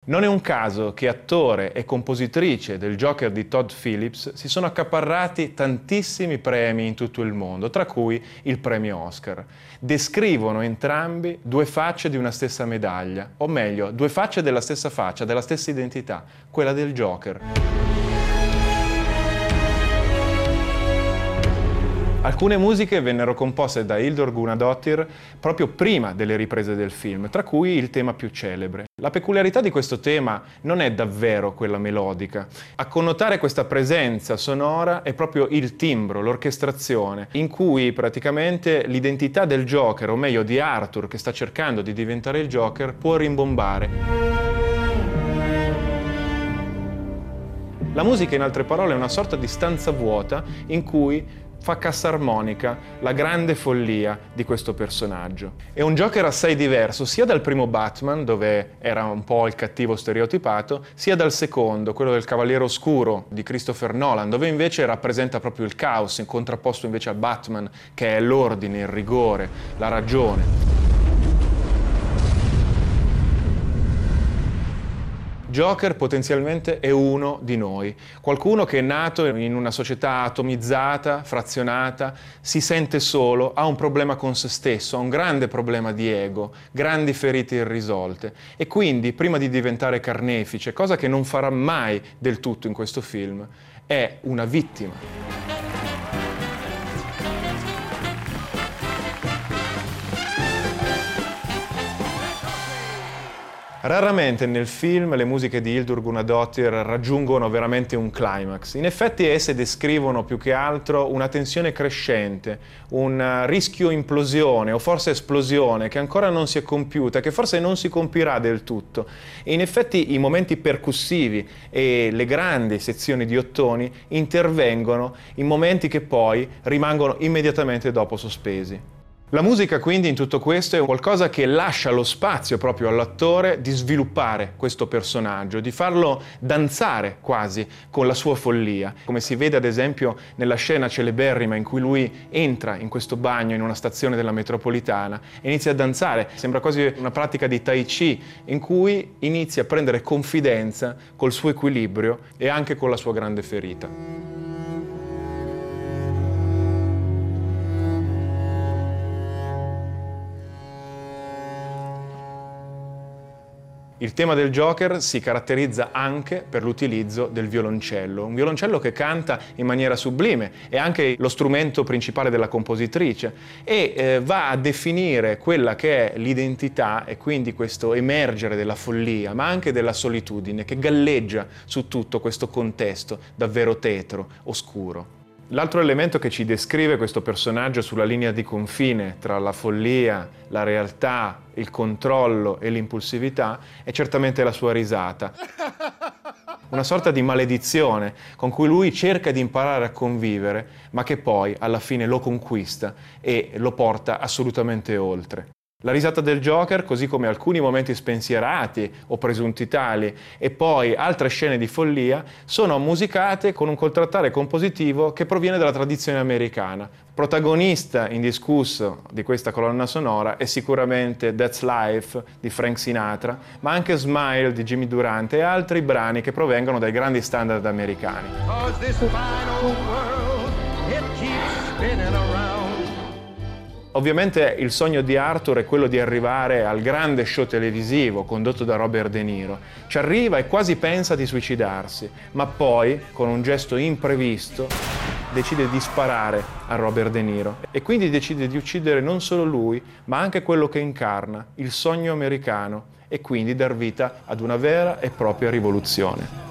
Non è un caso che attore e compositrice del Joker di Todd Phillips si sono accaparrati tantissimi premi in tutto il mondo, tra cui il premio Oscar. Descrivono entrambi due facce di una stessa medaglia, o meglio, due facce della stessa faccia, della stessa identità, quella del Joker. Alcune musiche vennero composte da Hildur Guðnadóttir proprio prima delle riprese del film, tra cui il tema più celebre. La peculiarità di questo tema non è davvero quella melodica. A connotare questa presenza sonora è proprio il timbro, l'orchestrazione, in cui praticamente l'identità del Joker, o meglio di Arthur che sta cercando di diventare il Joker, può rimbombare. La musica, in altre parole, è una sorta di stanza vuota in cui fa cassarmonica la grande follia di questo personaggio. È un Joker assai diverso sia dal primo Batman, dove era un po' il cattivo stereotipato, sia dal secondo, quello del Cavaliere Oscuro di Christopher Nolan, dove invece rappresenta proprio il caos, in contrapposto invece al Batman, che è l'ordine, il rigore, la ragione. Joker potenzialmente è uno di noi, qualcuno che è nato in una società atomizzata, frazionata, si sente solo, ha un problema con se stesso, ha un grande problema di ego, grandi ferite irrisolte e quindi prima di diventare carnefice, cosa che non farà mai del tutto in questo film, è una vittima. Raramente nel film le musiche di Hildur Guðnadóttir raggiungono veramente un climax. In effetti esse descrivono più che altro una tensione crescente, un rischio implosione o forse esplosione che ancora non si è compiuta, che forse non si compirà del tutto. E in effetti i momenti percussivi e le grandi sezioni di ottoni intervengono in momenti che poi rimangono immediatamente dopo sospesi. La musica quindi in tutto questo è qualcosa che lascia lo spazio proprio all'attore di sviluppare questo personaggio, di farlo danzare quasi con la sua follia, come si vede ad esempio nella scena celeberrima in cui lui entra in questo bagno in una stazione della metropolitana e inizia a danzare, sembra quasi una pratica di Tai Chi in cui inizia a prendere confidenza col suo equilibrio e anche con la sua grande ferita. Il tema del Joker si caratterizza anche per l'utilizzo del violoncello, un violoncello che canta in maniera sublime, è anche lo strumento principale della compositrice e va a definire quella che è l'identità e quindi questo emergere della follia, ma anche della solitudine che galleggia su tutto questo contesto davvero tetro, oscuro. L'altro elemento che ci descrive questo personaggio sulla linea di confine tra la follia, la realtà, il controllo e l'impulsività è certamente la sua risata. Una sorta di maledizione con cui lui cerca di imparare a convivere, ma che poi alla fine lo conquista e lo porta assolutamente oltre. La risata del Joker, così come alcuni momenti spensierati o presunti tali e poi altre scene di follia, sono musicate con un contraltare compositivo che proviene dalla tradizione americana. Protagonista indiscusso di questa colonna sonora è sicuramente That's Life di Frank Sinatra, ma anche Smile di Jimmy Durante e altri brani che provengono dai grandi standard americani. Ovviamente il sogno di Arthur è quello di arrivare al grande show televisivo condotto da Robert De Niro. Ci arriva e quasi pensa di suicidarsi, ma poi, con un gesto imprevisto, decide di sparare a Robert De Niro e quindi decide di uccidere non solo lui, ma anche quello che incarna, il sogno americano, e quindi dar vita ad una vera e propria rivoluzione.